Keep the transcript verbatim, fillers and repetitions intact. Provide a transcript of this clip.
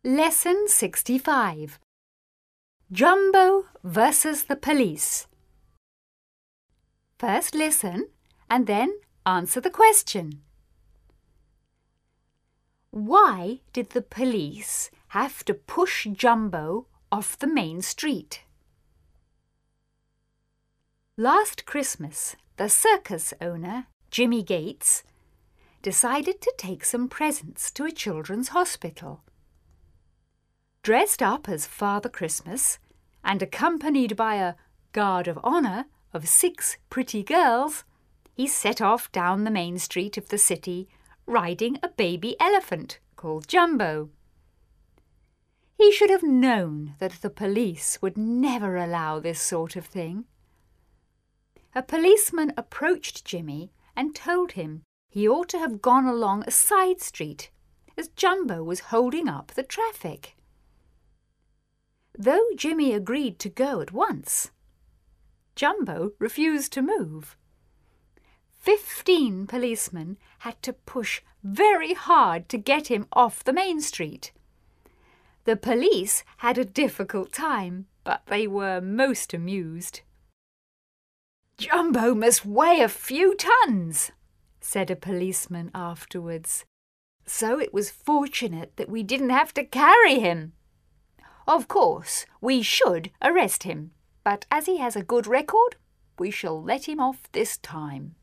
Lesson sixty-five. Jumbo versus the police. First listen and then answer the question. Why did the police have to push Jumbo off the main street? Last Christmas, the circus owner, Jimmy Gates, decided to take some presents to a children's hospital. Dressed up as Father Christmas and accompanied by a guard of honour of six pretty girls, he set off down the main street of the city riding a baby elephant called Jumbo. He should have known that the police would never allow this sort of thing. A policeman approached Jimmy and told him he ought to have gone along a side street as Jumbo was holding up the traffic. Though Jimmy agreed to go at once, Jumbo refused to move. Fifteen policemen had to push very hard to get him off the main street. The police had a difficult time, but they were most amused. "Jumbo must weigh a few tons," said a policeman afterwards. "So it was fortunate that we didn't have to carry him. Of course, we should arrest him, but as he has a good record, we shall let him off this time."